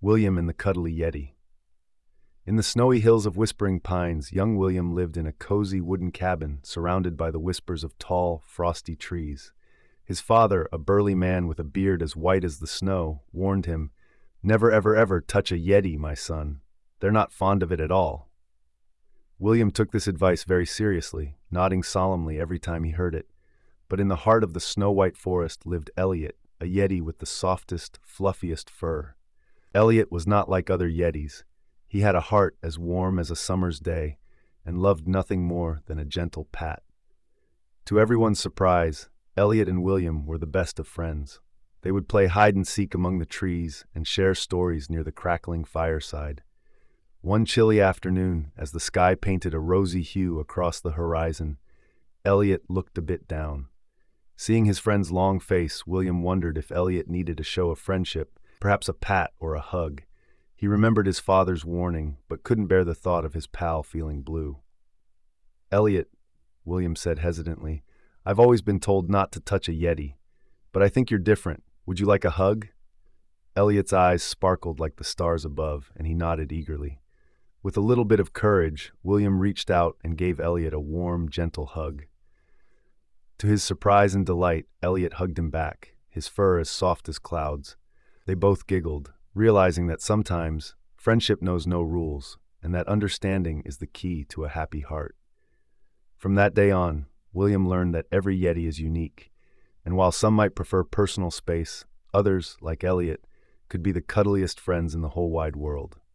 William and the Cuddly Yeti. In the snowy hills of Whispering Pines, young William lived in a cozy wooden cabin surrounded by the whispers of tall, frosty trees. His father, a burly man with a beard as white as the snow, warned him, "Never ever ever touch a Yeti, my son. They're not fond of it at all." William took this advice very seriously, nodding solemnly every time he heard it. But in the heart of the snow-white forest lived Elliot, a Yeti with the softest, fluffiest fur. Elliot was not like other Yetis. He had a heart as warm as a summer's day, and loved nothing more than a gentle pat. To everyone's surprise, Elliot and William were the best of friends. They would play hide-and-seek among the trees and share stories near the crackling fireside. One chilly afternoon, as the sky painted a rosy hue across the horizon, Elliot looked a bit down. Seeing his friend's long face, William wondered if Elliot needed a show of friendship, perhaps a pat or a hug. He remembered his father's warning, but couldn't bear the thought of his pal feeling blue. "Elliot," William said hesitantly, "I've always been told not to touch a Yeti, but I think you're different. Would you like a hug?" Elliot's eyes sparkled like the stars above, and he nodded eagerly. With a little bit of courage, William reached out and gave Elliot a warm, gentle hug. To his surprise and delight, Elliot hugged him back, his fur as soft as clouds. They both giggled, realizing that sometimes friendship knows no rules, and that understanding is the key to a happy heart. From that day on, William learned that every Yeti is unique, and while some might prefer personal space, others, like Elliot, could be the cuddliest friends in the whole wide world.